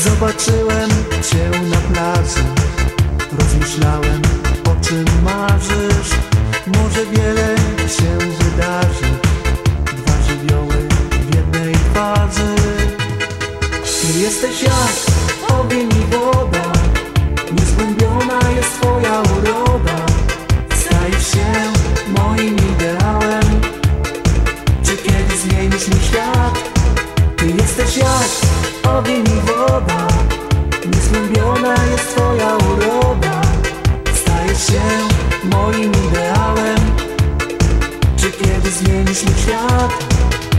Zobaczyłem cię na plaży, rozmyślałem, o czym marzysz. Może wiele się wydarzy, dwa żywioły w jednej twarzy. Ty jesteś jak ogień i woda, niezgłębiona jest twoja uroda. Stajesz się moim ideałem, czy kiedyś zmienisz mi świat? Ty jesteś jak ogień i woda, niezgłębiona jest twoja uroda. Stajesz się moim ideałem, czy kiedyś zmienisz mi świat?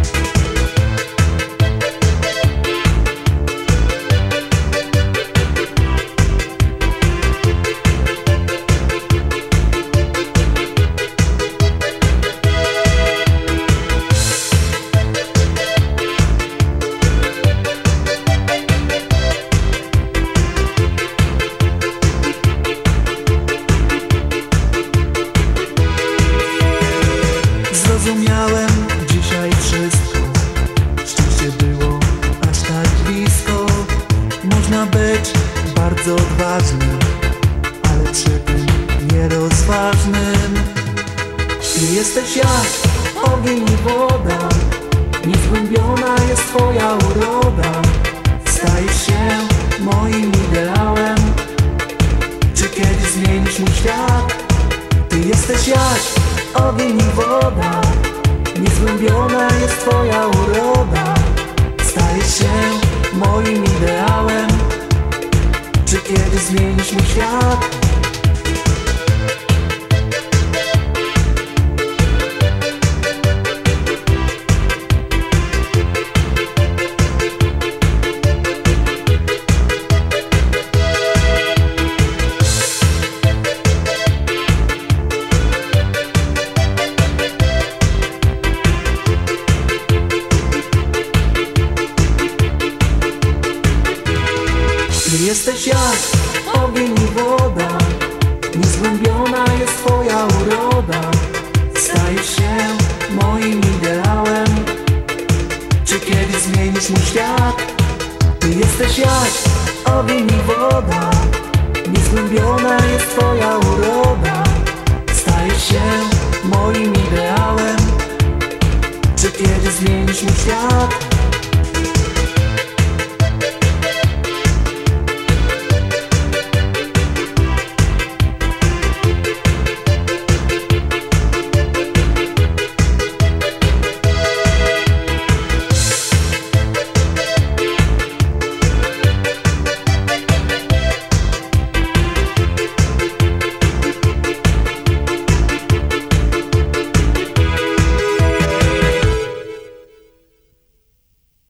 Zrozumiałem dzisiaj wszystko, szczęście było aż tak blisko. Można być bardzo odważnym, ale przy tym nierozważnym. Ty jesteś jak ogień i woda, niezgłębiona jest twoja uroda. Stajesz się moim ideałem, czy kiedyś zmienisz mój świat? Ty jesteś jak ogień i woda, niezgłębiona jest twoja uroda. Stajesz się moim ideałem, czy kiedyś zmienisz mój świat? Ty jesteś jak ogień i woda, niezgłębiona jest twoja uroda. Stajesz się moim ideałem, czy kiedyś zmienisz mój świat? Ty jesteś jak ogień i woda, niezgłębiona jest twoja uroda. Stajesz się moim ideałem, czy kiedyś zmienisz mój świat?